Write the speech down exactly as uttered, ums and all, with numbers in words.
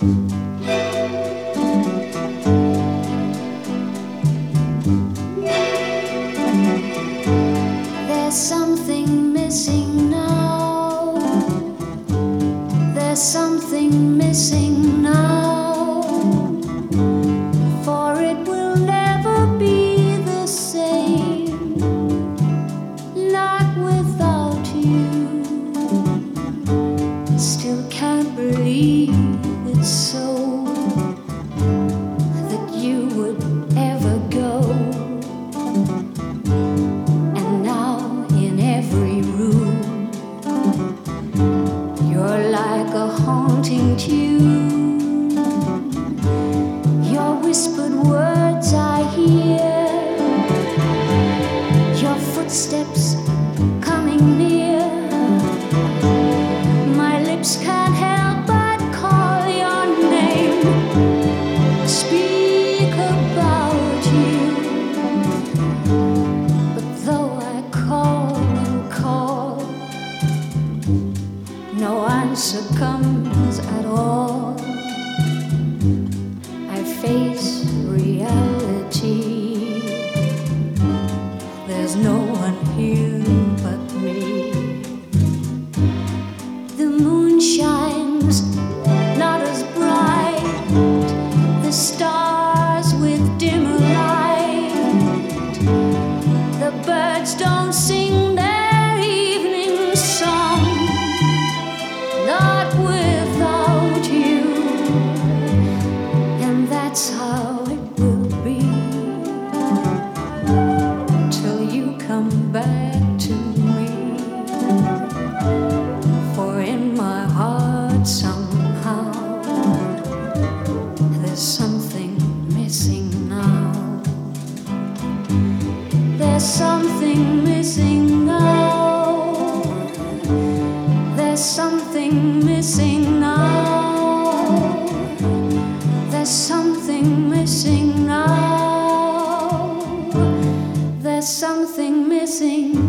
There's something missing now. There's something missing now. For it will never be the same. Not without you. Still can't believe it's so that you would ever go. And now in every room you're like a haunting tune. Your whispered words I hear, your footsteps coming near. My lips can't help but call your name, speak about you. But though I call and call, no answer comes at all. I face reality. There's no one here but me. The moon shines not as bright, the stars with dimmer light. The birds don't sing their evening song, not without you. And that's how it will be till you come back to me. For in my heart somehow there's something missing now. There's something missing now. There's something missing now. There's something missing now. There's something missing